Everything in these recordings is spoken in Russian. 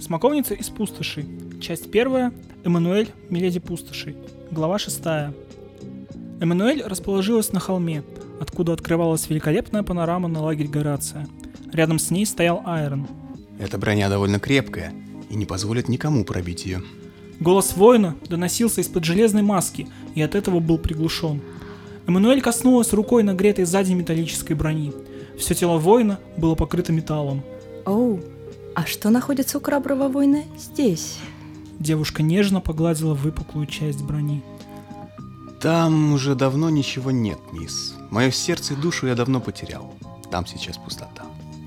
Смоковница из пустоши. Часть 1. Эммануэль, Миледи пустоши. Глава 6. Эммануэль расположилась на холме, откуда открывалась великолепная панорама на лагерь Горация. Рядом с ней стоял Айрон. Эта броня довольно крепкая и не позволит никому пробить ее. Голос воина доносился из-под железной маски и от этого был приглушен. Эммануэль коснулась рукой нагретой сзади металлической брони. Все тело воина было покрыто металлом. Оу, а что находится у храброго воина здесь? Девушка нежно погладила выпуклую часть брони. Там уже давно ничего нет, мисс. Мое сердце и душу я давно потерял. Там сейчас пустота.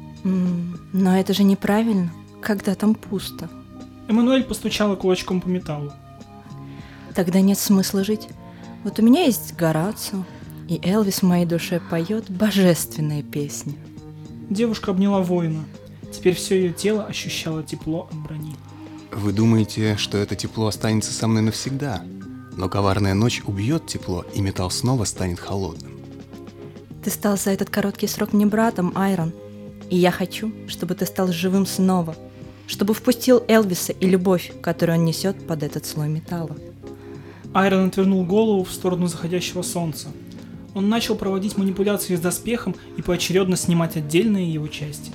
Но это же неправильно, когда там пусто. Эммануэль постучала кулачком по металлу. Тогда нет смысла жить. Вот у меня есть Горацио, и Элвис в моей душе поет божественные песни. Девушка обняла воина. Теперь все ее тело ощущало тепло от брони. Вы думаете, что это тепло останется со мной навсегда? Но коварная ночь убьет тепло, и металл снова станет холодным. Ты стал за этот короткий срок мне братом, Айрон. И я хочу, чтобы ты стал живым снова. Чтобы впустил Элвиса и любовь, которую он несет под этот слой металла. Айрон отвернул голову в сторону заходящего солнца. Он начал проводить манипуляции с доспехом и поочередно снимать отдельные его части.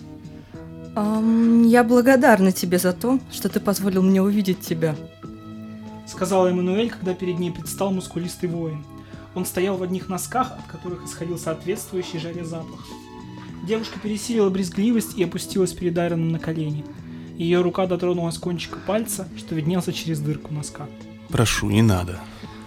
Я благодарна тебе за то, что ты позволил мне увидеть тебя. Сказала Эммануэль, когда перед ней предстал мускулистый воин. Он стоял в одних носках, от которых исходил соответствующий жаре запах. Девушка пересилила брезгливость и опустилась перед Айроном на колени. Ее рука дотронулась кончика пальца, что виднелся через дырку носка. Прошу, не надо.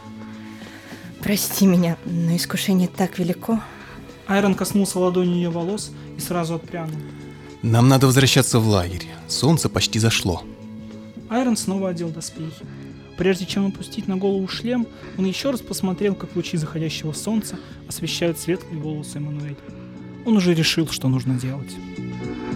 Прости меня, но искушение так велико. Айрон коснулся ладонью ее волос и сразу отпрянул. Нам надо возвращаться в лагерь. Солнце почти зашло. Айрон снова одел доспехи. Прежде чем опустить на голову шлем, он еще раз посмотрел, как лучи заходящего солнца освещают светлые волосы Эммануэль. Он уже решил, что нужно делать.